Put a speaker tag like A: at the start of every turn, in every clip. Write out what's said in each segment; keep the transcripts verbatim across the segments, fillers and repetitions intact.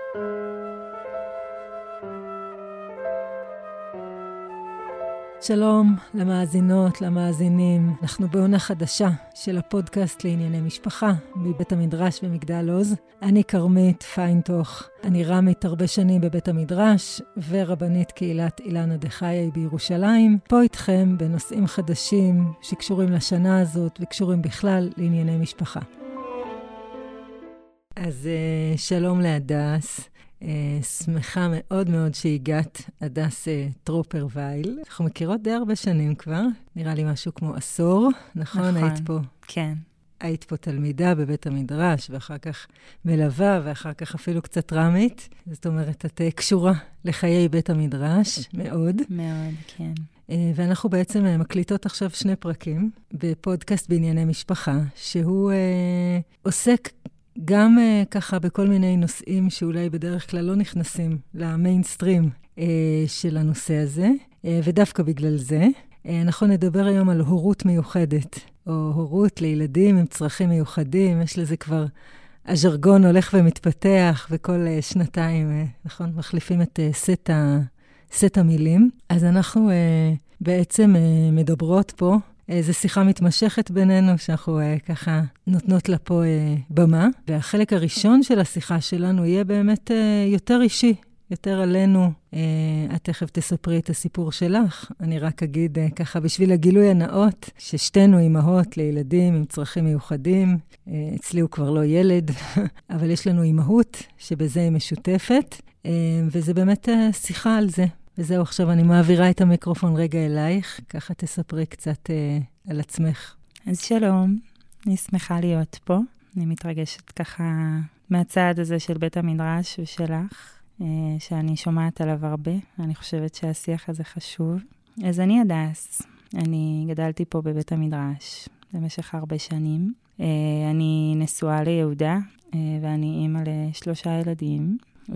A: שלום למאזינות, למאזינים. אנחנו בעונה חדשה של הפודקאסט לענייני משפחה מבית המדרש במגדל עוז. אני כרמית פיינטוך, אני רמית הרבה שנים בבית המדרש ורבנית קהילת אילנה דחיי בירושלים. פה איתכם בנושאים חדשים שקשורים לשנה הזאת וקשורים בכלל לענייני משפחה. אז שלום להדס. Uh, שמחה מאוד מאוד שהגעת, הדס uh, טרופר וייל. אנחנו מכירות די הרבה שנים כבר, נראה לי משהו כמו עשור, נכון?
B: נכון,
A: היית פה,
B: כן.
A: היית פה תלמידה בבית המדרש, ואחר כך מלווה, ואחר כך אפילו קצת רמית. זאת אומרת, את uh, קשורה לחיי בית המדרש, מאוד.
B: מאוד, כן.
A: Uh, ואנחנו בעצם uh, מקליטות עכשיו שני פרקים, בפודקאסט בענייני משפחה, שהוא uh, עוסק גם uh, ככה בכל מיני נושאים שאולי בדרך כלל לא נכנסים למיינסטרים uh, של הנושא הזה, uh, ודווקא בגלל זה. Uh, אנחנו נדבר היום על הורות מיוחדת, או הורות לילדים עם צרכים מיוחדים. יש לזה כבר, הז'רגון הולך ומתפתח, וכל uh, שנתיים, uh, נכון, מחליפים את uh, סט, ה, סט המילים. אז אנחנו uh, בעצם uh, מדברות פה, זו שיחה מתמשכת בינינו, שאנחנו uh, ככה נותנות לה פה uh, במה. והחלק הראשון של השיחה שלנו יהיה באמת uh, יותר אישי, יותר עלינו. Uh, את תכף תספרי את הסיפור שלך. אני רק אגיד uh, ככה בשביל הגילוי הנאות, ששתינו אימהות לילדים עם צרכים מיוחדים. Uh, אצלי הוא כבר לא ילד, אבל יש לנו אימהות שבזה היא משותפת, uh, וזה באמת uh, שיחה על זה. וזהו, עכשיו אני מעבירה את המיקרופון רגע אלייך, ככה תספרי קצת אה, על עצמך.
B: אז שלום, אני שמחה להיות פה. אני מתרגשת ככה מהצעד הזה של בית המדרש ושלך, אה, שאני שומעת עליו הרבה. אני חושבת שהשיח הזה חשוב. אז אני הדס, אני גדלתי פה בבית המדרש במשך הרבה שנים. אה, אני נשואה ליהודה, אה, ואני אימא לשלושה ילדים.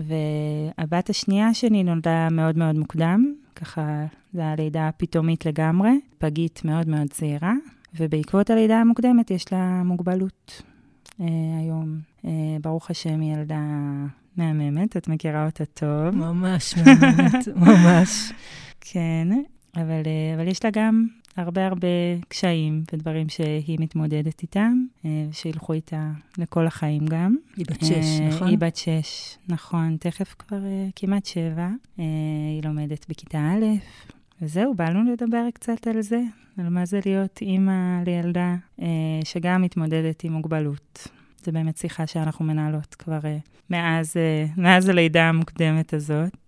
B: והבת השנייה שלי נולדה מאוד מאוד מוקדם, ככה זה הלידה פתאומית לגמרי, פגית מאוד מאוד צעירה, ובעקבות הלידה המוקדמת יש לה מוגבלות. אה, היום, אה, ברוך השם, היא ילדה מהממת, את מכירה אותה טוב.
A: ממש מהממת, ממש.
B: כן, אבל, אבל יש לה גם הרבה הרבה קשיים ודברים שהיא מתמודדת איתם, שילכו איתה לכל החיים גם.
A: היא בת שש, נכון?
B: היא בת שש, נכון. תכף כבר כמעט שבע. היא לומדת בכיתה א', וזהו, באנו לדבר קצת על זה, על מה זה להיות אימא לילדה שגם מתמודדת עם מוגבלות. זה באמת שיחה שאנחנו מנהלות כבר מאז, מאז הלידה המוקדמת הזאת.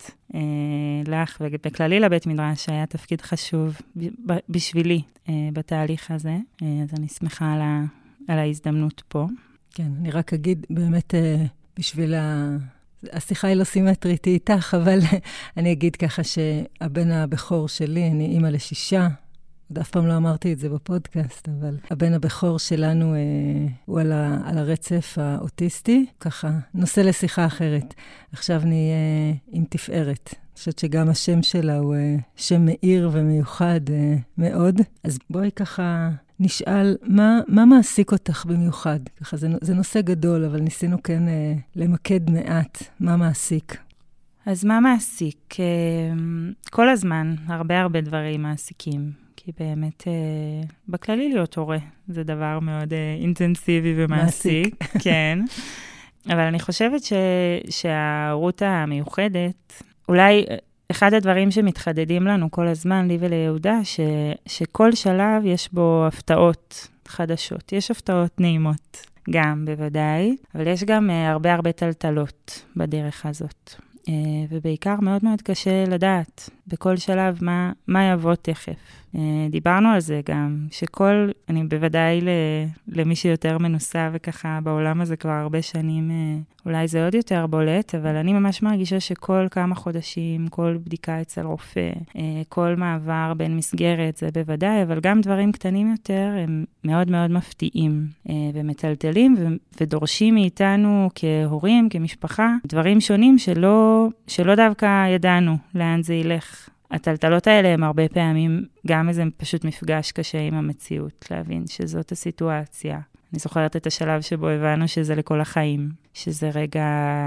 B: לך ובכללי לבית מדרש היה תפקיד חשוב בשבילי בתהליך הזה, אז אני שמחה על, ה, על ההזדמנות פה.
A: כן, אני רק אגיד באמת בשביל ה... השיחה היא לא סימטרית איתך, אבל אני אגיד ככה שהבן הבכור שלי, אני אימא לשישה, עוד אף פעם לא אמרתי את זה בפודקאסט, אבל הבן הבכור שלנו אה, הוא על, ה, על הרצף האוטיסטי, ככה, נושא לשיחה אחרת. עכשיו נהיה עם תפארת. אני חושבת שגם השם שלה הוא אה, שם מאיר ומיוחד אה, מאוד. אז בואי ככה נשאל, מה, מה מעסיק אותך במיוחד? ככה, זה, זה נושא גדול, אבל ניסינו כן אה, למקד מעט. מה מעסיק?
B: אז מה מעסיק? אה, כל הזמן, הרבה הרבה דברים מעסיקים. כי באמת, אה, בכללי להיות הורה, זה דבר מאוד אה, אינטנסיבי ומעסיק. כן. אבל אני חושבת ש, שההורות המיוחדת, אולי אחד הדברים שמתחדדים לנו כל הזמן, לי וליהודה, ש, שכל שלב יש בו הפתעות חדשות. יש הפתעות נעימות, גם בוודאי, אבל יש גם אה, הרבה הרבה טלטלות בדרך הזאת. ובעיקר מאוד מאוד קשה לדעת בכל שלב מה, מה יבוא תכף. דיברנו על זה גם, שכל, אני בוודאי למי שיותר מנוסה וככה בעולם הזה כבר הרבה שנים, אולי זה עוד יותר בולט, אבל אני ממש מרגישה שכל כמה חודשים, כל בדיקה אצל רופא, כל מעבר בין מסגרת, זה בוודאי, אבל גם דברים קטנים יותר הם מאוד מאוד מפתיעים ומטלטלים ודורשים מאיתנו כהורים, כמשפחה, דברים שונים שלא, שלא דווקא ידענו לאן זה ילך. הטלטלות האלה הם הרבה פעמים גם איזה פשוט מפגש קשה עם המציאות, להבין שזאת הסיטואציה. אני זוכרת את השלב שבו הבנו שזה לכל החיים, שזה רגע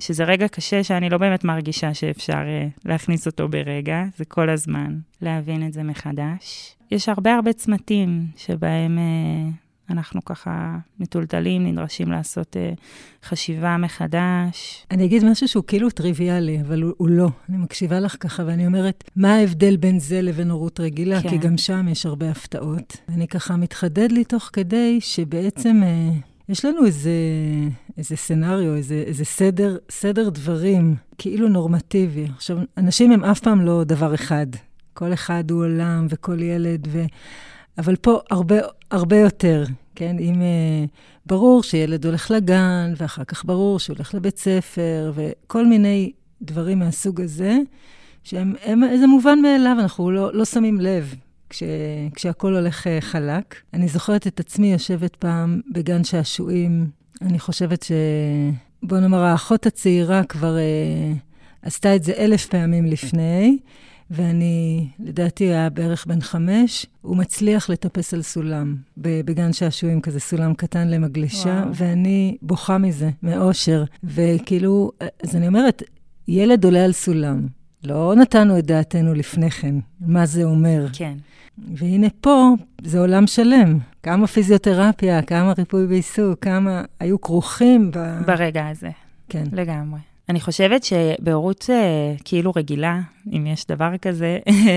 B: שזה רגע קשה שאני לא באמת מרגישה שאפשר להכניס אותו ברגע, זה כל הזמן להבין את זה מחדש. יש הרבה הרבה צמתים שבהם אנחנו ככה מטולטלים, נדרשים לעשות חשיבה מחדש.
A: אני אגיד משהו שהוא כאילו טריוויאלי, אבל הוא, הוא לא. אני מקשיבה לך ככה ואני אומרת, מה ההבדל בין זה לבין הורות רגילה? כן. כי גם שם יש הרבה הפתעות. אני ככה מתחדד לי תוך כדי שבעצם יש לנו איזה, איזה סנריו, איזה, איזה סדר, סדר דברים, כאילו נורמטיבי. עכשיו, אנשים הם אף פעם לא דבר אחד. כל אחד הוא עולם וכל ילד, ו... אבל פה הרבה, הרבה יותר, כן? אם uh, ברור שילד הולך לגן, ואחר כך ברור שהוא הולך לבית ספר, וכל מיני דברים מהסוג הזה, שהם הם, איזה מובן מאליו, אנחנו לא, לא שמים לב. כש, כשהכל הולך uh, חלק. אני זוכרת את עצמי יושבת פעם בגן שעשועים. אני חושבת ש... בוא נאמר, האחות הצעירה כבר uh, עשתה את זה אלף פעמים לפני, ואני, לדעתי, היה בערך בן חמש, הוא מצליח לטפס על סולם, בגן שעשועים כזה, סולם קטן למגלישה, וואו. ואני בוכה מזה, מאושר. וכאילו, אז אני אומרת, ילד עולה על סולם. לא נתנו את דעתנו לפני כן, מה זה אומר.
B: כן.
A: והנה פה, זה עולם שלם. כמה פיזיותרפיה, כמה ריפוי בעיסוק, כמה היו כרוכים ב...
B: ברגע הזה.
A: כן.
B: לגמרי. אני חושבת שבהורות כאילו רגילה, אם יש דבר כזה,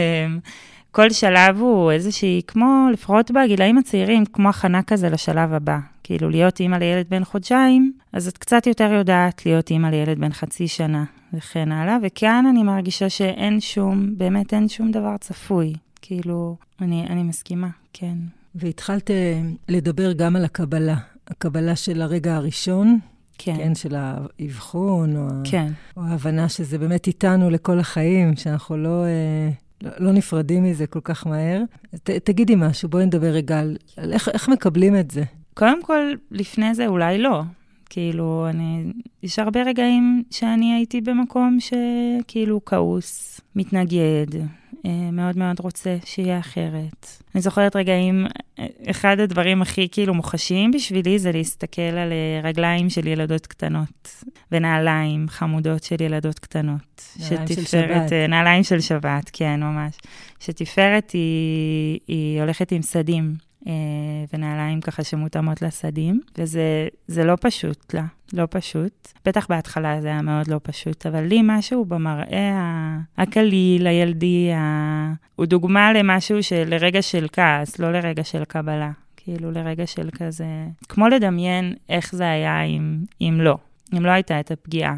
B: כל שלב הוא איזושהי, כמו לפחות בגילאים הצעירים, כמו הכנה כזה לשלב הבא. כאילו להיות אימא לילד בן חודשיים, אז את קצת יותר יודעת להיות אימא לילד בן חצי שנה, וכן הלאה. וכאן אני מרגישה שאין שום, באמת אין שום דבר צפוי. כאילו, אני, אני מסכימה, כן.
A: והתחלת לדבר גם על הקבלה. הקבלה של הרגע הראשון,
B: כן.
A: כן, של האבחון, או,
B: כן.
A: או ההבנה שזה באמת איתנו לכל החיים, שאנחנו לא, לא, לא נפרדים מזה כל כך מהר. ת, תגידי משהו, בואי נדבר רגע על, על איך, איך מקבלים את זה.
B: קודם כל, לפני זה אולי לא. כאילו, אני, יש הרבה רגעים שאני הייתי במקום שכאילו כעוס, מתנגד, מאוד מאוד רוצה שיהיה אחרת. אני זוכרת רגעים, אחד הדברים הכי כאילו מוחשיים בשבילי זה להסתכל על רגליים של ילדות קטנות, ונעליים חמודות של ילדות קטנות.
A: נעליים של שבת.
B: נעליים של שבת, כן, ממש. שתפארת היא, היא הולכת עם סדים. ונעליים ככה שמותאמות לסדים, וזה זה לא פשוט לה, לא פשוט. בטח בהתחלה זה היה מאוד לא פשוט, אבל לי משהו במראה הקליל, הילדי, הוא דוגמה למשהו לרגע של כעס, לא לרגע של קבלה. כאילו לרגע של כזה, כמו לדמיין איך זה היה אם, אם לא. אם לא הייתה את הפגיעה,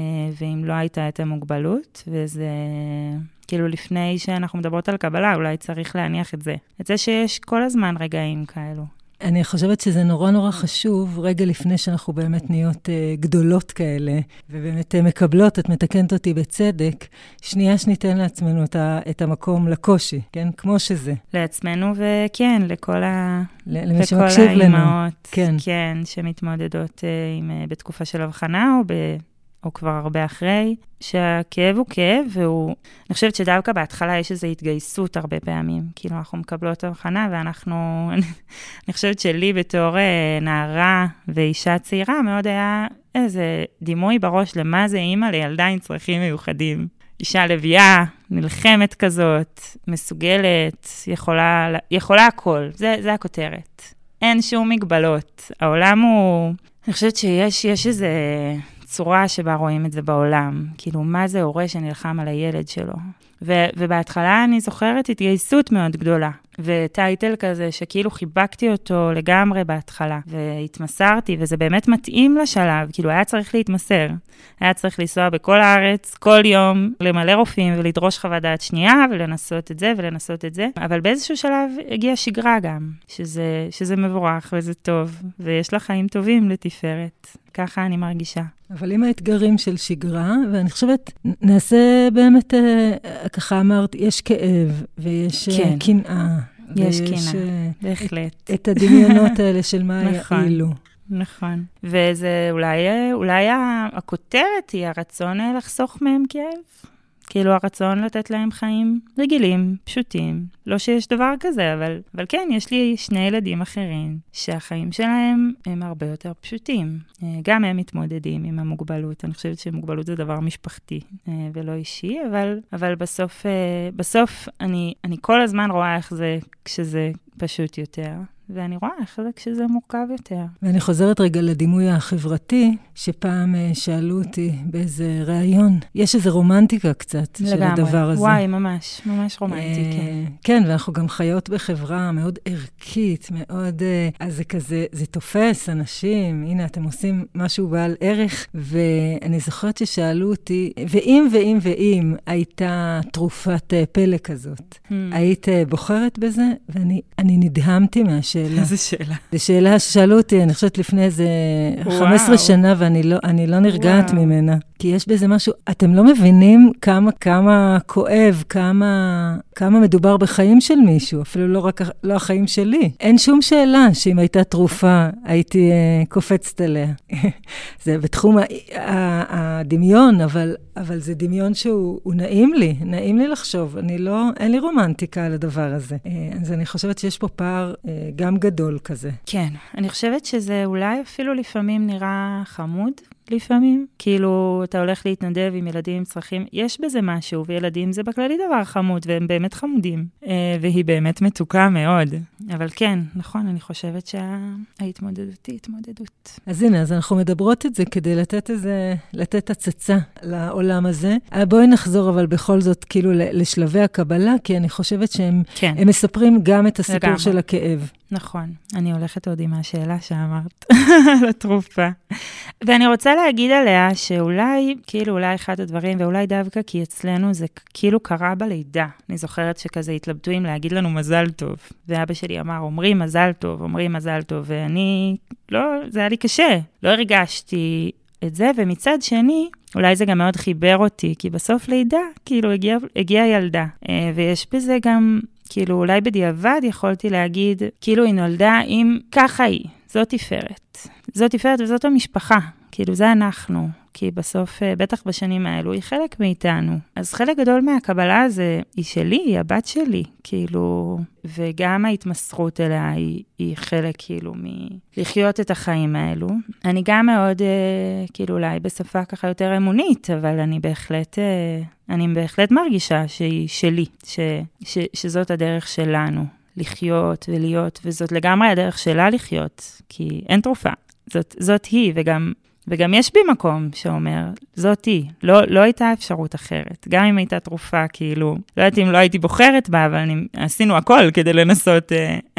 B: ואם לא הייתה את המוגבלות, וזה... כאילו לפני שאנחנו מדברות על קבלה, אולי צריך להניח את זה. את זה שיש כל הזמן רגעים כאלו.
A: אני חושבת שזה נורא נורא חשוב, רגע לפני שאנחנו באמת נהיות uh, גדולות כאלה, ובאמת uh, מקבלות, את מתקנת אותי בצדק, שנייה שניתן לעצמנו את, ה, את המקום לקושי, כן? כמו שזה.
B: לעצמנו וכן, לכל ה...
A: למי שמקשיב לנו.
B: האימהות, כן. כן, שמתמודדות uh, עם, uh, בתקופה של הבחנה, או ב... או כבר הרבה אחרי, שהכאב הוא כאב, והוא... אני חושבת שדווקא בהתחלה יש איזו התגייסות הרבה פעמים. כאילו, אנחנו מקבלות הבחנה, ואנחנו... אני חושבת שלי בתור נערה ואישה צעירה, מאוד היה איזה דימוי בראש למה זה אימא לילדה עם צרכים מיוחדים. אישה לביאה, נלחמת כזאת, מסוגלת, יכולה, יכולה הכל. זה, זה הכותרת. אין שום מגבלות. העולם הוא... אני חושבת שיש יש איזה... צורה שבה רואים את זה בעולם. כאילו, מה זה הורה שנלחם על הילד שלו? ו- ובהתחלה אני זוכרת התגייסות מאוד גדולה. וטייטל כזה שכאילו חיבקתי אותו לגמרי בהתחלה. והתמסרתי, וזה באמת מתאים לשלב. כאילו, היה צריך להתמסר. היה צריך לנסוע בכל הארץ, כל יום, למלא רופאים ולדרוש חוות דעת שנייה, ולנסות את זה ולנסות את זה. אבל באיזשהו שלב הגיעה שגרה גם, שזה, שזה מבורך וזה טוב. ויש לה חיים טובים לתפארת. ככה אני מרגישה.
A: אבל עם האתגרים של שגרה, ואני חושבת, נעשה באמת, ככה אמרת, יש כאב, ויש כן. קנאה.
B: יש קנאה, בהחלט.
A: את, את הדמיונות האלה של מה
B: נכון,
A: יעילו.
B: נכון. וזה אולי, אולי הכותרת היא הרצון לחסוך מהם כאב. כאילו הרצון לתת להם חיים רגילים, פשוטים. לא שיש דבר כזה, אבל, אבל כן, יש לי שני ילדים אחרים, שהחיים שלהם הם הרבה יותר פשוטים. גם הם מתמודדים עם המוגבלות. אני חושבת שמוגבלות זה דבר משפחתי ולא אישי, אבל, אבל בסוף, בסוף אני, אני כל הזמן רואה איך זה כשזה פשוט יותר. ואני רואה איך זה כשזה מורכב יותר.
A: ואני חוזרת רגע לדימוי החברתי, שפעם שאלו אותי באיזה ראיון, יש איזו רומנטיקה קצת של הדבר הזה.
B: וואי, ממש, ממש רומנטי, כן.
A: כן, ואנחנו גם חיות בחברה מאוד ערכית, מאוד, אז זה כזה, זה תופס אנשים, הנה, אתם עושים משהו בעל ערך, ואני זוכרת ששאלו אותי, ואם ואם ואם הייתה תרופת פלא כזאת, היית בוחרת בזה? ואני אני נדהמתי מהשאלה.
B: איזה שאלה?
A: זו שאלה ששאלו אותי, אני חושבת לפני איזה חמש עשרה שנה, ואני לא, אני לא נרגעת ממנה. כי יש בזה משהו, אתם לא מבינים כמה, כמה כואב, כמה, כמה מדובר בחיים של מישהו, אפילו לא רק, לא החיים שלי. אין שום שאלה שאם הייתה תרופה, הייתי uh, קופצת עליה. זה בתחום ה- ה- הדמיון, אבל, אבל זה דמיון שהוא נעים לי, נעים לי לחשוב. אני לא, אין לי רומנטיקה על הדבר הזה. אז אני חושבת שיש פה פער uh, גם גדול כזה.
B: כן, אני חושבת שזה אולי אפילו לפעמים נראה חמוד, לפעמים. כאילו, אתה הולך להתנדב עם ילדים עם צרכים, יש בזה משהו, וילדים זה בכללי דבר חמוד, והם באמת חמודים, והיא באמת מתוקה מאוד. אבל כן, נכון, אני חושבת שההתמודדות היא התמודדות.
A: אז הנה, אז אנחנו מדברות את זה כדי לתת איזה, לתת הצצה לעולם הזה. בואי נחזור אבל בכל זאת כאילו לשלבי הקבלה, כי אני חושבת שהם
B: כן.
A: הם מספרים גם את הסיפור
B: לגמרי.
A: של הכאב.
B: נכון, אני הולכת עוד עם השאלה שאמרת, לתרופה. ואני רוצה להגיד עליה שאולי, כאילו אולי אחד הדברים, ואולי דווקא כי אצלנו זה כאילו קרה בלידה. אני זוכרת שכזה התלבטו אם להגיד לנו מזל טוב. ואבא שלי אמר, אומרים מזל טוב, אומרים מזל טוב, ואני, לא, זה היה לי קשה. לא הרגשתי את זה, ומצד שני, אולי זה גם מאוד חיבר אותי, כי בסוף לידה, כאילו הגיעה הגיע ילדה. ויש בזה גם... כאילו, אולי בדיעבד יכולתי להגיד, כאילו היא נולדה עם ככה היא, זאת תפארת. זאת תפארת וזאת המשפחה. כאילו, זה אנחנו. כי בסוף, בטח בשנים האלו, היא חלק מאיתנו. אז חלק גדול מהקבלה הזה היא שלי, היא הבת שלי. כאילו, וגם ההתמסרות אליה היא, היא חלק, כאילו, מלחיות את החיים האלו. אני גם מאוד, כאילו, אולי בשפה ככה יותר אמונית, אבל אני בהחלט... אני בהחלט מרגישה שהיא שלי, ש, ש, שזאת הדרך שלנו, לחיות ולהיות, וזאת לגמרי הדרך שלה לחיות, כי אין תרופה, זאת, זאת היא, וגם, וגם יש בי מקום שאומר, זאת היא, לא, לא הייתה אפשרות אחרת, גם אם הייתה תרופה, כאילו, לא יודעת אם לא הייתי בוחרת בה, אבל אני, עשינו הכל כדי לנסות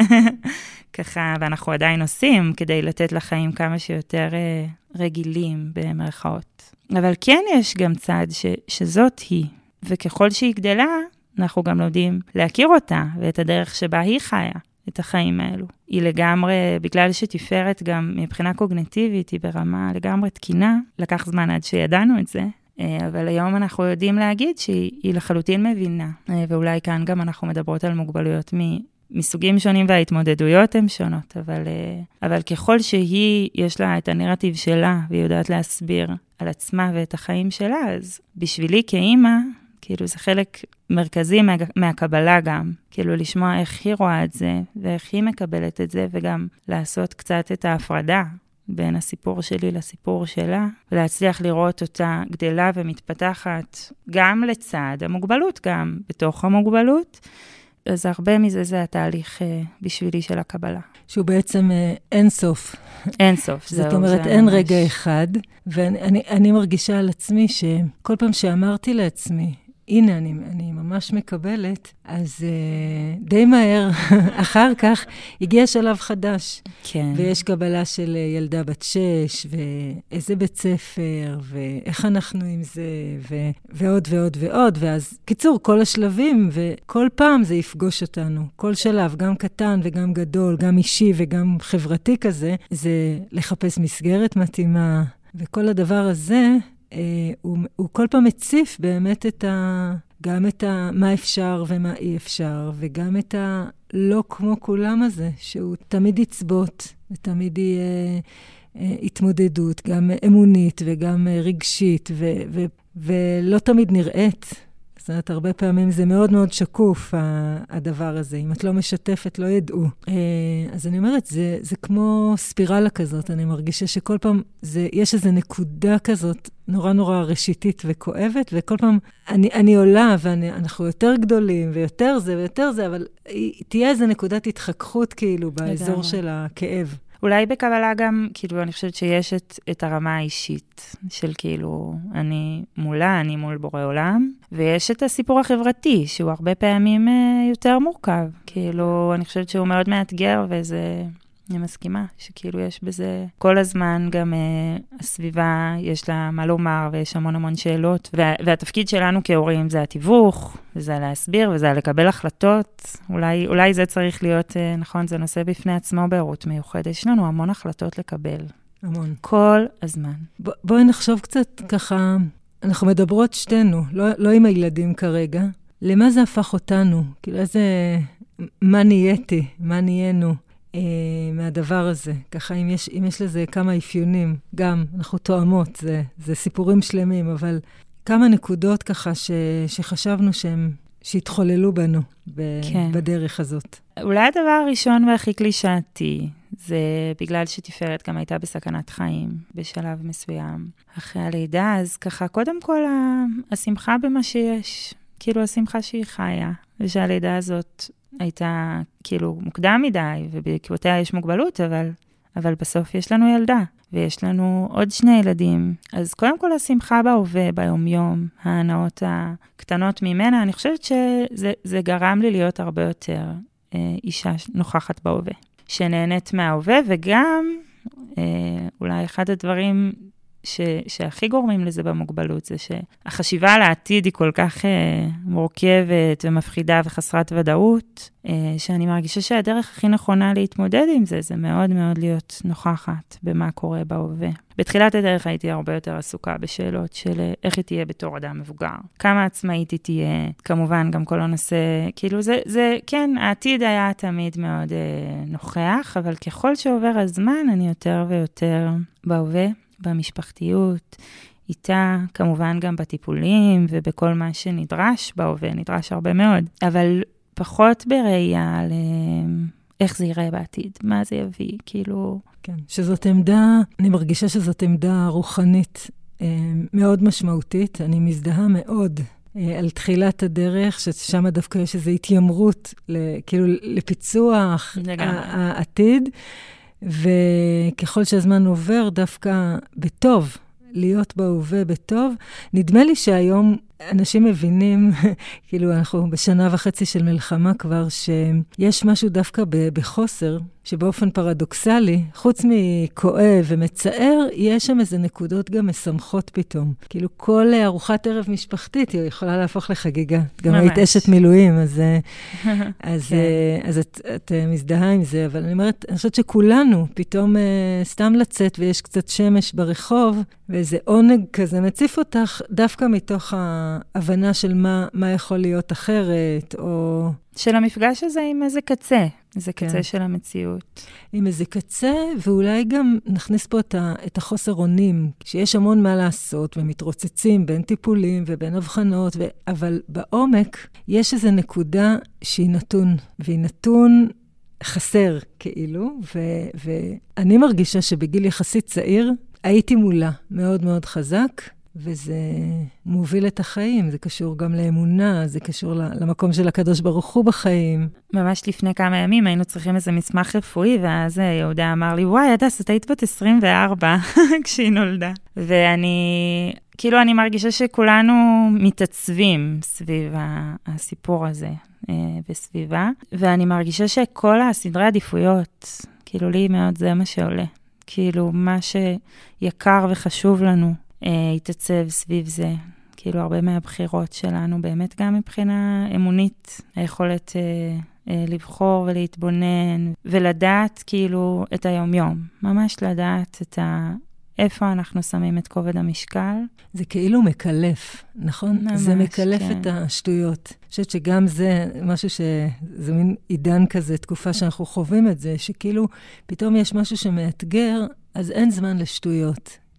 B: ככה, ואנחנו עדיין עושים, כדי לתת לחיים כמה שיותר רגילים במרכאות. אבל כן יש גם צד ש, שזאת היא, וככל שהיא גדלה, אנחנו גם לומדים להכיר אותה, ואת הדרך שבה היא חיה, את החיים האלו. היא לגמרי, בגלל שתפארת גם מבחינה קוגניטיבית, היא ברמה לגמרי תקינה, לקח זמן עד שידענו את זה, אבל היום אנחנו יודעים להגיד שהיא לחלוטין מבינה, ואולי כאן גם אנחנו מדברות על מוגבלויות מ... מסוגים שונים וההתמודדויות הן שונות, אבל, אבל ככל שהיא, יש לה את הנרטיב שלה, והיא יודעת להסביר על עצמה ואת החיים שלה, אז בשבילי כאימא, כאילו זה חלק מרכזי מה, מהקבלה גם, כאילו לשמוע איך היא רואה את זה, ואיך היא מקבלת את זה, וגם לעשות קצת את ההפרדה בין הסיפור שלי לסיפור שלה, ולהצליח לראות אותה גדלה ומתפתחת גם לצד המוגבלות, גם בתוך המוגבלות, אז הרבה מזה זה התהליך uh, בשבילי של הקבלה.
A: שהוא בעצם uh, אין סוף.
B: אין סוף, זהו.
A: זאת אומרת, אין ממש... רגע אחד, ואני אני, אני מרגישה על עצמי שכל פעם שאמרתי לעצמי, הנה, אני, אני ממש מקבלת, אז uh, די מהר, אחר כך, הגיע שלב חדש.
B: כן.
A: ויש קבלה של ילדה בת שש, ואיזה בית ספר, ואיך אנחנו עם זה, ו, ועוד ועוד ועוד, ואז, קיצור, כל השלבים, וכל פעם זה יפגוש אותנו. כל שלב, גם קטן וגם גדול, גם אישי וגם חברתי כזה, זה לחפש מסגרת מתאימה, וכל הדבר הזה, הוא, הוא כל פעם מציף באמת את ה, גם את ה, מה אפשר ומה אי אפשר, וגם את ה, לא כמו כולם הזה, שהוא תמיד יצבות, ותמיד יהיה אה, התמודדות, גם אמונית וגם רגשית, ו, ו, ולא תמיד נראית. זאת אומרת, הרבה פעמים זה מאוד מאוד שקוף, הדבר הזה. אם את לא משתפת, לא ידעו. אז אני אומרת, זה, זה כמו ספירלה כזאת. אני מרגישה שכל פעם זה, יש איזו נקודה כזאת, נורא נורא ראשיתית וכואבת, וכל פעם אני, אני עולה, ואנחנו יותר גדולים, ויותר זה ויותר זה, אבל תהיה איזו נקודת התחככות כאילו באזור של הכאב.
B: אולי בקבלה גם, כאילו, אני חושבת שיש את, את הרמה האישית של כאילו, אני מולה, אני מול בורא עולם, ויש את הסיפור החברתי, שהוא הרבה פעמים אה, יותר מורכב. כאילו, אני חושבת שהוא מאוד מאתגר, וזה, אני מסכימה, שכאילו יש בזה כל הזמן גם אה, הסביבה, יש לה מה לומר, ויש המון המון שאלות, וה, והתפקיד שלנו כהורים זה התיווך, וזה להסביר, וזה לקבל החלטות. אולי, אולי זה צריך להיות, אה, נכון, זה נושא בפני עצמו בהורות מיוחדת. יש לנו המון החלטות לקבל.
A: המון.
B: כל הזמן.
A: ב, בואי נחשוב קצת ככה, אנחנו מדברות שתינו, לא, לא עם הילדים כרגע. למה זה הפך אותנו? כאילו איזה, מה נהייתי? מה נהיינו? מהדבר הזה. ככה, אם יש, אם יש לזה כמה אפיונים, גם אנחנו תואמות, זה, זה סיפורים שלמים, אבל כמה נקודות ככה ש, שחשבנו שהם, שהתחוללו בנו ב, כן. בדרך הזאת.
B: אולי הדבר הראשון והכי קלישאתי, זה בגלל שתפארת גם הייתה בסכנת חיים, בשלב מסוים. אחרי הלידה, אז ככה, קודם כל, השמחה במה שיש, כאילו השמחה שהיא חיה, ושהלידה הזאת הייתה כאילו מוקדם מדי, ובעקבותיה יש מוגבלות, אבל, אבל בסוף יש לנו ילדה, ויש לנו עוד שני ילדים. אז קודם כל השמחה בהווה, ביום-יום, ההנאות הקטנות ממנה, אני חושבת שזה זה גרם לי להיות הרבה יותר אה, אישה נוכחת בהווה, שנהנית מההווה, וגם אה, אולי אחד הדברים ש, שהכי גורמים לזה במוגבלות, זה שהחשיבה על העתיד היא כל כך אה, מורכבת ומפחידה וחסרת ודאות, אה, שאני מרגישה שהדרך הכי נכונה להתמודד עם זה, זה מאוד מאוד להיות נוכחת במה קורה בהווה. בתחילת הדרך הייתי הרבה יותר עסוקה בשאלות של איך היא תהיה בתור אדם מבוגר. כמה עצמאית היא תהיה, כמובן גם כל הנושא, כאילו זה, זה כן, העתיד היה תמיד מאוד אה, נוכח, אבל ככל שעובר הזמן, אני יותר ויותר בהווה, במשפחתיות, איתה, כמובן גם בטיפולים ובכל מה שנדרש בהווה, נדרש הרבה מאוד, אבל פחות בראייה על איך זה ייראה בעתיד, מה זה יביא, כאילו...
A: כן, שזאת עמדה, אני מרגישה שזאת עמדה רוחנית מאוד משמעותית, אני מזדהה מאוד על תחילת הדרך, ששם דווקא יש איזו התיימרות, כאילו לפיצוח העתיד, וככל שהזמן עובר, דווקא בטוב, להיות בהווה בטוב, נדמה לי שהיום אנשים מבינים, כאילו אנחנו בשנה וחצי של מלחמה כבר, שיש משהו דווקא בחוסר, שבאופן פרדוקסלי, חוץ מכואב ומצער, יש שם איזה נקודות גם משמחות פתאום. כאילו כל ארוחת ערב משפחתית, היא יכולה להפוך לחגיגה. גם היית אשת מילואים, אז, אז, כן. אז את, את מזדהה עם זה, אבל אני אומרת, אני חושבת שכולנו פתאום סתם לצאת, ויש קצת שמש ברחוב, ואיזה עונג כזה מציף אותך, דווקא מתוך ההבנה של מה, מה יכול להיות אחרת, או...
B: של המפגש הזה עם איזה קצה, איזה כן. קצה של המציאות.
A: עם איזה קצה, ואולי גם נכניס פה את, ה, את החוסר אונים, שיש המון מה לעשות, ומתרוצצים בין טיפולים ובין הבחנות, ו... אבל בעומק יש איזו נקודה שהיא נתון, והיא נתון חסר כאילו, ו... ואני מרגישה שבגיל יחסית צעיר, הייתי מולה מאוד מאוד חזק, וזה מוביל את החיים, זה קשור גם לאמונה, זה קשור למקום של הקדוש ברוך הוא בחיים.
B: ממש לפני כמה ימים היינו צריכים איזה מסמך רפואי, ואז יהודה אמר לי, וואי, הדס, את היית בת עשרים וארבע כשהיא נולדה. ואני, כאילו אני מרגישה שכולנו מתעצבים סביב הסיפור הזה בסביבה, ואני מרגישה שכל הסדרי עדיפויות, כאילו לי מאוד זה מה שעולה. כאילו מה שיקר וחשוב לנו, התעצב סביב זה, כאילו הרבה מהבחירות שלנו, באמת גם מבחינה אמונית, היכולת אה, אה, לבחור ולהתבונן, ולדעת כאילו את היום-יום, ממש לדעת את ה... איפה אנחנו שמים את כובד המשקל.
A: זה כאילו מקלף, נכון? ממש, זה מקלף כן. את השטויות. אני חושבת שגם זה משהו שזה מין עידן כזה, תקופה שאנחנו חווים את זה, שכאילו פתאום יש משהו שמאתגר, אז אין זמן לשטויות.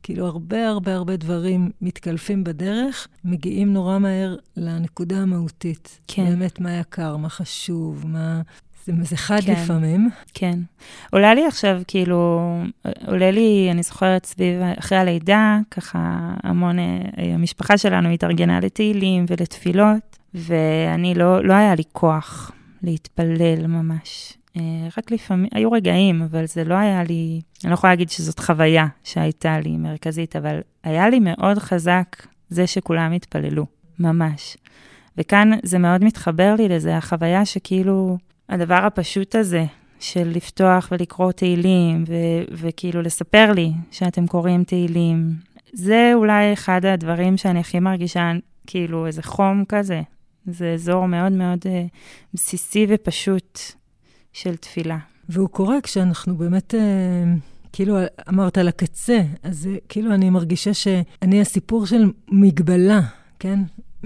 A: כאילו הרבה הרבה הרבה דברים מתקלפים בדרך, מגיעים נורא מהר לנקודה המהותית.
B: כן.
A: באמת מה יקר, מה חשוב, מה... זה, זה חד
B: כן.
A: לפעמים.
B: כן. עולה לי עכשיו, כאילו, עולה לי, אני זוכרת סביב, אחרי הלידה, ככה המון, המשפחה שלנו התארגנה לתהילים ולתפילות, ואני לא, לא היה לי כוח להתפלל ממש. רק לפעמים, היו רגעים, אבל זה לא היה לי, אני לא יכולה להגיד שזאת חוויה שהייתה לי מרכזית, אבל היה לי מאוד חזק זה שכולם התפללו, ממש. וכאן זה מאוד מתחבר לי לזה, החוויה שכאילו, הדבר הפשוט הזה, של לפתוח ולקרוא תהילים, ו- וכאילו לספר לי שאתם קוראים תהילים, זה אולי אחד הדברים שאני הכי מרגישה, כאילו איזה חום כזה, זה אזור מאוד מאוד uh, בסיסי ופשוט, של תפילה.
A: והוא קורה כשאנחנו באמת, אה, כאילו אמרת על הקצה, אז כאילו אני מרגישה שאני הסיפור של מגבלה, כן?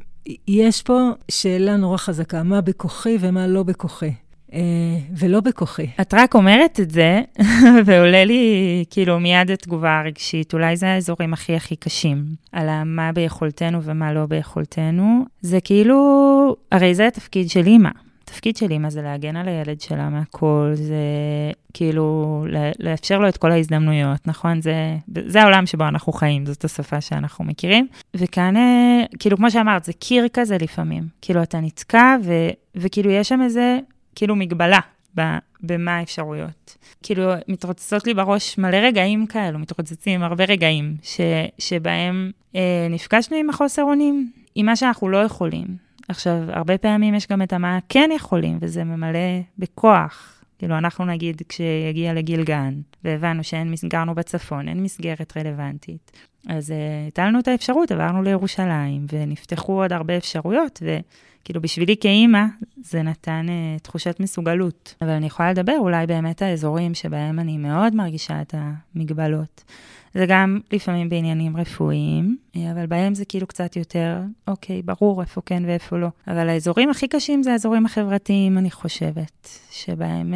A: יש פה שאלה נורא חזקה, מה בכוחי ומה לא בכוחי, אה, ולא בכוחי.
B: את רק אומרת את זה, ועולה לי כאילו מיד התגובה הרגשית, אולי זה האזורים הכי הכי קשים, על מה ביכולתנו ומה לא ביכולתנו. זה כאילו, הרי זה התפקיד של אמא. התפקיד של אמא זה להגן על הילד שלה מהכל, זה כאילו לאפשר לו את כל ההזדמנויות, נכון? זה, זה העולם שבו אנחנו חיים, זאת השפה שאנחנו מכירים. וכאן, כאילו כמו שאמרת, זה קיר כזה לפעמים. כאילו אתה נתקע ו, וכאילו יש שם איזה, כאילו מגבלה ב, במה האפשרויות. כאילו מתרוצצות לי בראש מלא רגעים כאלו, מתרוצצים הרבה רגעים, ש, שבהם אה, נפגשנו עם החוסר אונים, עם מה שאנחנו לא יכולים. עכשיו, הרבה פעמים יש גם את מה כן יכולים, וזה ממלא בכוח. כאילו, אנחנו נגיד, כשיגיע לגיל גן, והבנו שאין מסגרנו בצפון, אין מסגרת רלוונטית. אז הטלנו את האפשרות, עברנו לירושלים, ונפתחו עוד הרבה אפשרויות, וכאילו, בשבילי כאימא, זה נתן uh, תחושת מסוגלות. אבל אני יכולה לדבר אולי באמת האזורים שבהם אני מאוד מרגישה את המגבלות. זה גם לפעמים בעניינים רפואיים, אבל בהם זה כאילו קצת יותר, אוקיי, ברור איפה כן ואיפה לא. אבל האזורים הכי קשים זה האזורים החברתיים, אני חושבת, שבהם,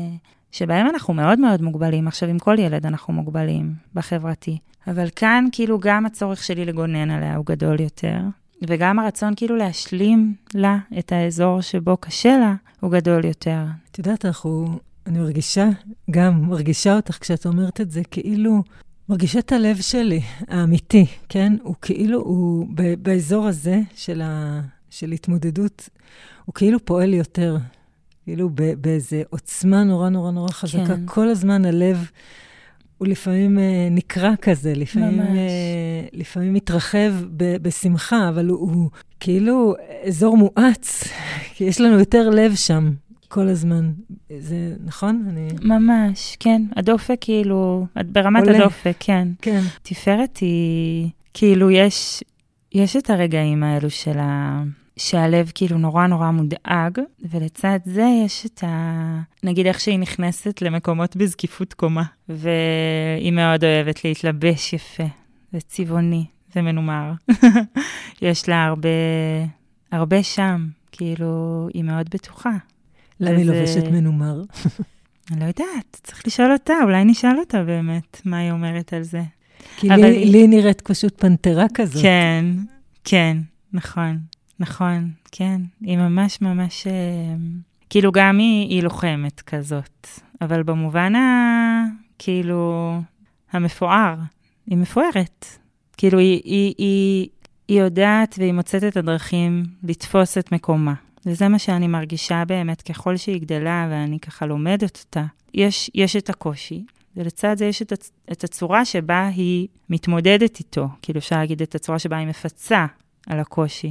B: שבהם אנחנו מאוד מאוד מוגבלים. עכשיו, עם כל ילד אנחנו מוגבלים בחברתי. אבל כאן כאילו גם הצורך שלי לגונן עליה הוא גדול יותר, וגם הרצון כאילו להשלים לה את האזור שבו קשה לה הוא גדול יותר.
A: את יודעת, אנחנו, אני מרגישה, גם מרגישה אותך כשאת אומרת את זה, כאילו... מרגישה את הלב שלי, האמיתי, כן? הוא כאילו, הוא באזור הזה של, ה, של התמודדות, הוא כאילו פועל יותר, כאילו באיזו עוצמה נורא נורא נורא חזקה. כן. כל הזמן הלב הוא לפעמים אה, נקרא כזה, לפעמים, אה, לפעמים מתרחב ב, בשמחה, אבל הוא, הוא כאילו אזור מואץ, כי יש לנו יותר לב שם. כל הזמן. זה נכון? אני...
B: ממש, כן. הדופק כאילו, ברמת עולה. הדופק, כן.
A: כן.
B: תפארת היא, כאילו יש, יש את הרגעים האלו של ה... שהלב כאילו נורא נורא מודאג, ולצד זה יש את ה... נגיד איך שהיא נכנסת למקומות בזקיפות קומה, והיא מאוד אוהבת להתלבש יפה, זה צבעוני, זה מנומר. יש לה הרבה, הרבה שם, כאילו, היא מאוד בטוחה.
A: למה היא לובשת מנומר?
B: אני לא יודעת, צריך לשאול אותה, אולי נשאל אותה באמת, מה היא אומרת על זה.
A: כי לי, היא... לי נראית פשוט פנתרה כזאת.
B: כן, כן, נכון, נכון, כן. היא ממש ממש, כאילו גם היא, היא לוחמת כזאת, אבל במובן ה... כאילו, המפואר, היא מפוארת. כאילו, היא, היא, היא, היא יודעת והיא מוצאת את הדרכים לתפוס את מקומה. וזה מה שאני מרגישה באמת, ככל שהיא גדלה ואני ככה לומדת אותה, יש, יש את הקושי, ולצד זה יש את, הצ, את הצורה שבה היא מתמודדת איתו, כאילו אפשר להגיד את הצורה שבה היא מפצה על הקושי,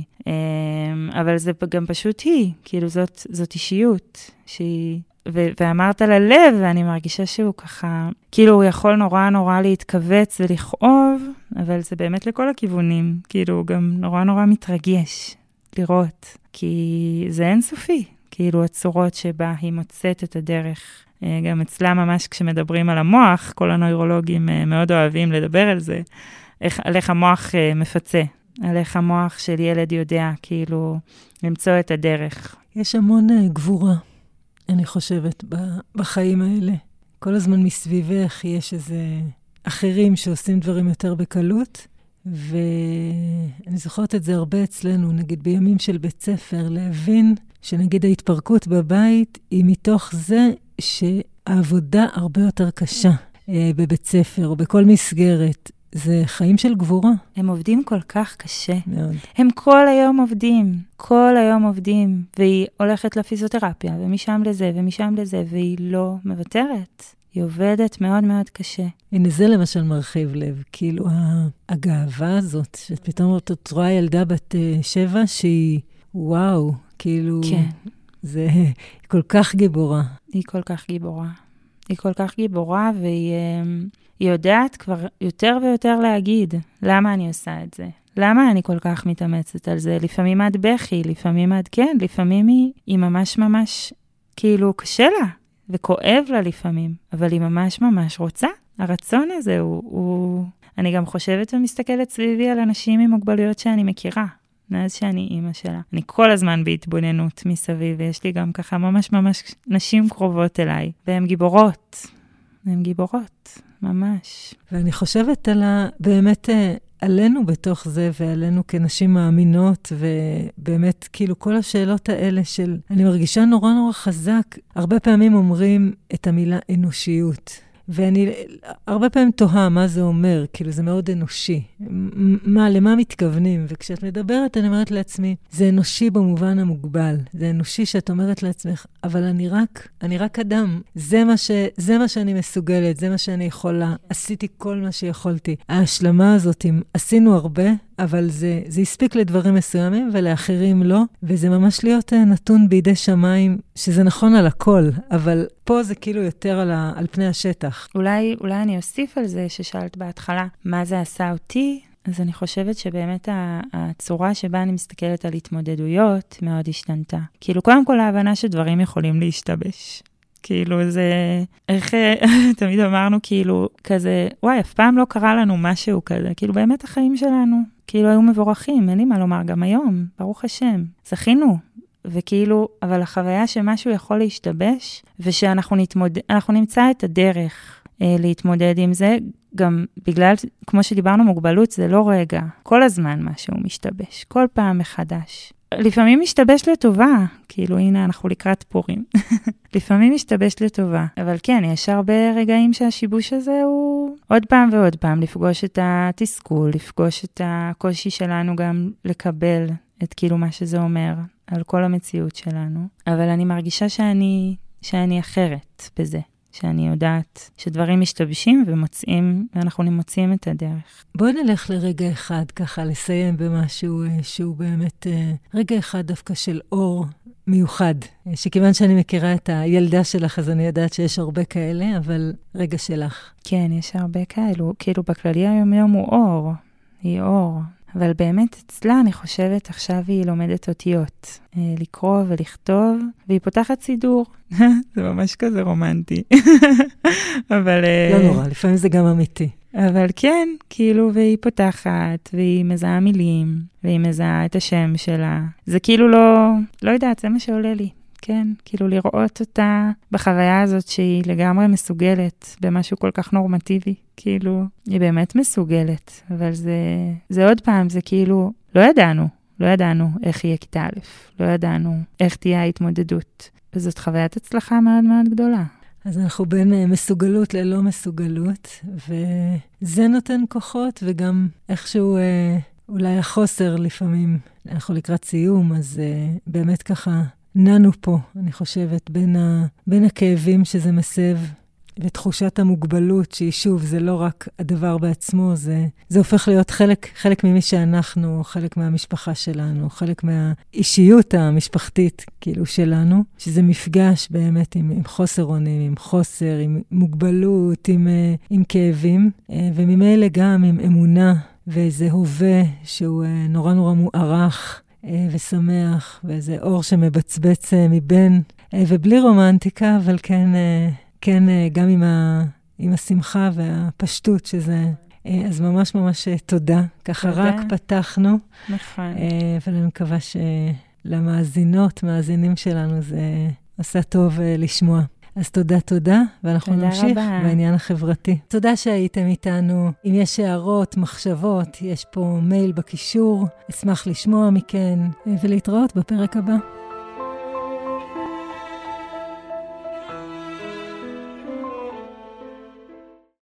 B: אבל זה גם פשוט היא, כאילו זאת, זאת אישיות, שהיא, ו, ואמרת על הלב, ואני מרגישה שהוא ככה, כאילו הוא יכול נורא נורא להתכווץ ולכאוב, אבל זה באמת לכל הכיוונים, כאילו הוא גם נורא נורא מתרגש לראות, כי זה אינסופי, כאילו הצורות שבה היא מוצאת את הדרך. גם אצלה ממש כשמדברים על המוח, כל הנוירולוגים מאוד אוהבים לדבר על זה, איך, על איך המוח מפצה, על איך המוח של ילד יודע כאילו למצוא את הדרך.
A: יש המון גבורה, אני חושבת, בחיים האלה. כל הזמן מסביבך יש איזה אחרים שעושים דברים יותר בקלות, ואני זוכרת את זה הרבה אצלנו, נגיד בימים של בית ספר, להבין שנגיד ההתפרקות בבית היא מתוך זה שהעבודה הרבה יותר קשה אה, בבית ספר או בכל מסגרת. זה חיים של גבורה.
B: הם עובדים כל כך קשה.
A: מאוד.
B: הם כל היום עובדים, כל היום עובדים, והיא הולכת לפיזיותרפיה, ומשם לזה, ומשם לזה, והיא לא מוותרת. היא עובדת מאוד מאוד קשה.
A: הנה זה למשל מרחיב לב, כאילו הגאווה הזאת, שפתאום את רואה ילדה בת שבע שהיא, וואו, כאילו,
B: כן.
A: זה כל כך גיבורה.
B: היא כל כך גיבורה. היא כל כך גיבורה, והיא היא יודעת כבר יותר ויותר להגיד, למה אני עושה את זה? למה אני כל כך מתאמצת על זה? לפעמים עד בכי, לפעמים עד כן, לפעמים היא, היא ממש ממש, כאילו, קשה לה. וכואב לה לפעמים, אבל היא ממש ממש רוצה. הרצון הזה הוא, הוא... אני גם חושבת ומסתכלת סביבי על אנשים עם מוגבלויות שאני מכירה, מאז שאני אימא שלה. אני כל הזמן בהתבוננות מסביב, ויש לי גם ככה ממש ממש נשים קרובות אליי, והן גיבורות. הן גיבורות, ממש.
A: ואני חושבת על ה... באמת... עלינו בתוך זה, ועלינו כנשים מאמינות, ובאמת, כאילו, כל השאלות האלה של, אני מרגישה נורא נורא חזק, הרבה פעמים אומרים את המילה אנושיות, ואני הרבה פעמים תוהה מה זה אומר, כאילו, זה מאוד אנושי. מה, למה מתכוונים? וכשאת מדברת, אני אומרת לעצמי, זה אנושי במובן המוגבל, זה אנושי שאת אומרת לעצמך, אבל אני רק, אני רק אדם. זה מה ש, זה מה שאני מסוגלת, זה מה שאני יכולה. עשיתי כל מה שיכולתי. ההשלמה הזאת, אם עשינו הרבה, אבל זה, זה הספיק לדברים מסוימים ולאחרים לא, וזה ממש להיות נתון בידי שמיים, שזה נכון על הכל, אבל פה זה כאילו יותר על, ה, על פני השטח.
B: אולי, אולי אני אוסיף על זה ששאלת בהתחלה, מה זה עשה אותי? אז אני חושבת שבאמת הצורה שבה אני מסתכלת על התמודדויות מאוד השתנתה. כאילו, קודם כל ההבנה שדברים יכולים להשתבש. כאילו זה, איך תמיד אמרנו כאילו כזה, וואי, אף פעם לא קרה לנו משהו כזה, כאילו באמת החיים שלנו, כאילו היו מבורכים, אין לי מה לומר גם היום, ברוך השם, זכינו, וכאילו, אבל החוויה שמשהו יכול להשתבש, ושאנחנו נתמודד, אנחנו נמצא את הדרך אה, להתמודד עם זה, גם בגלל, כמו שדיברנו, מוגבלות זה לא רגע, כל הזמן משהו משתבש, כל פעם מחדש. לפעמים משתבש לטובה, כאילו הנה אנחנו לקראת פורים. לפעמים משתבש לטובה, אבל כן, יש הרבה רגעים שהשיבוש הזה הוא עוד פעם ועוד פעם, לפגוש את התסכול, לפגוש את הקושי שלנו גם לקבל את כאילו מה שזה אומר על כל המציאות שלנו. אבל אני מרגישה שאני, שאני אחרת בזה. שאני יודעת שדברים משתבשים ומוצאים, ואנחנו מוצאים את הדרך.
A: בואי נלך לרגע אחד ככה, לסיים במשהו שהוא באמת רגע אחד דווקא של אור מיוחד. שכיוון שאני מכירה את הילדה שלך, אז אני יודעת שיש הרבה כאלה, אבל רגע שלך.
B: כן, יש הרבה כאלו. כאילו בכללי היום יום הוא אור. היא אור. אבל באמת אצלה אני חושבת עכשיו היא לומדת אותיות, לקרוא ולכתוב, והיא פותחת סידור. זה ממש כזה רומנטי. אבל...
A: לא נורא, לפעמים זה גם אמיתי.
B: אבל כן, כאילו, והיא פותחת, והיא מזהה מילים, והיא מזהה את השם שלה. זה כאילו לא, לא יודעת, זה מה שעולה לי. כן, כאילו לראות אותה בחוויה הזאת שהיא לגמרי מסוגלת במשהו כל כך נורמטיבי. כאילו, היא באמת מסוגלת, אבל זה, זה עוד פעם, זה כאילו, לא ידענו, לא ידענו איך יהיה כיתה א', לא ידענו איך תהיה ההתמודדות. וזאת חוויית הצלחה מאוד מאוד גדולה.
A: אז אנחנו בין מסוגלות ללא מסוגלות, וזה נותן כוחות, וגם איכשהו אולי החוסר לפעמים, אנחנו לקראת סיום, אז באמת ככה ננו פה, אני חושבת, בין, ה, בין הכאבים שזה מסב, ותחושת המוגבלות, שהיא שוב, זה לא רק הדבר בעצמו, זה, זה הופך להיות חלק, חלק ממי שאנחנו, חלק מהמשפחה שלנו, חלק מהאישיות המשפחתית, כאילו, שלנו, שזה מפגש באמת עם, עם חוסר אונים, עם חוסר, עם מוגבלות, עם, עם כאבים, וממילא גם עם אמונה, ואיזה הווה שהוא נורא נורא מוערך, ושמח, ואיזה אור שמבצבץ מבין, ובלי רומנטיקה, אבל כן, כן גם עם, ה, עם השמחה והפשטות שזה. אז ממש ממש תודה. ככה תודה. רק פתחנו.
B: נכון.
A: ואני מקווה שלמאזינות, מאזינים שלנו, זה עשה טוב לשמוע. אז תודה, תודה, ואנחנו
B: תודה
A: נמשיך
B: רבה.
A: בעניין החברתי. תודה שהייתם איתנו. אם יש הערות, מחשבות, יש פה מייל בקישור. אשמח לשמוע מכן, ולהתראות בפרק הבא.